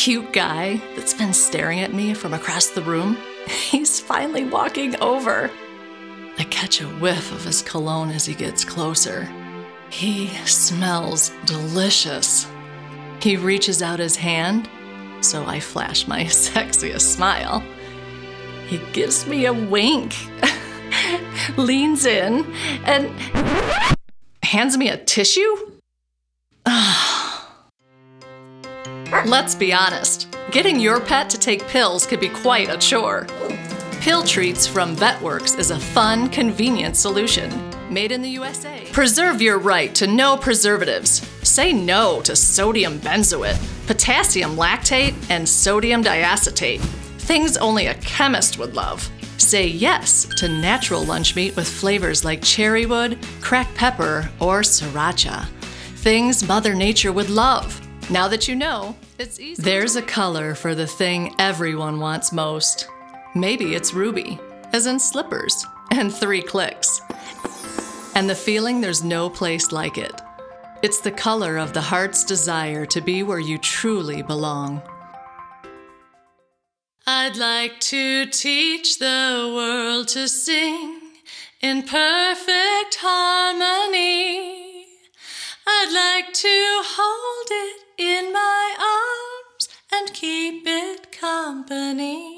cute guy that's been staring at me from across the room, he's finally walking over. I catch a whiff of his cologne as he gets closer. He smells delicious. He reaches out his hand, so I flash my sexiest smile. He gives me a wink, leans in, and hands me a tissue? Let's be honest, getting your pet to take pills could be quite a chore. Pill Treats from Vetworks is a fun, convenient solution. Made in the USA. Preserve your right to no preservatives. Say no to sodium benzoate, potassium lactate, and sodium diacetate. Things only a chemist would love. Say yes to natural lunch meat with flavors like cherrywood, cracked pepper, or sriracha. Things Mother Nature would love. Now that you know, it's easy. There's a color for the thing everyone wants most. Maybe it's ruby, as in slippers, and 3 clicks. And the feeling there's no place like it. It's the color of the heart's desire to be where you truly belong. I'd like to teach the world to sing in perfect harmony. I'd like to hold it in my arms and keep it company.